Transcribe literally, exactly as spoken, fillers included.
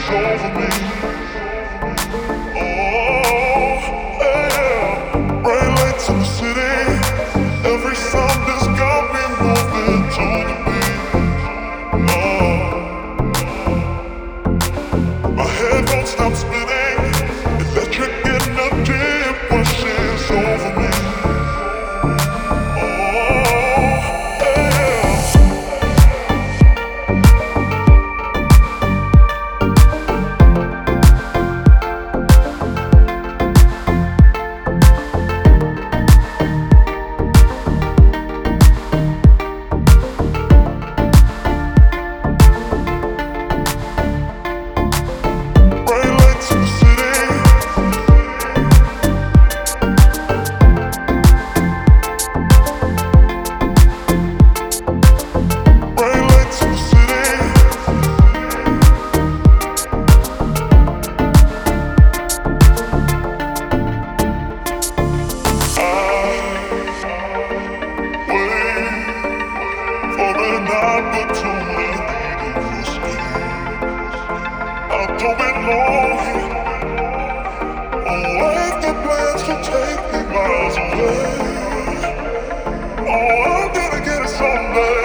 over me. Oh, yeah. Bright lights in the city. Every sound has got me moving to the beat. Oh, my head won't stop spinning. Electric energy washes over me. Take me miles away. Oh, I'm gonna get it someday.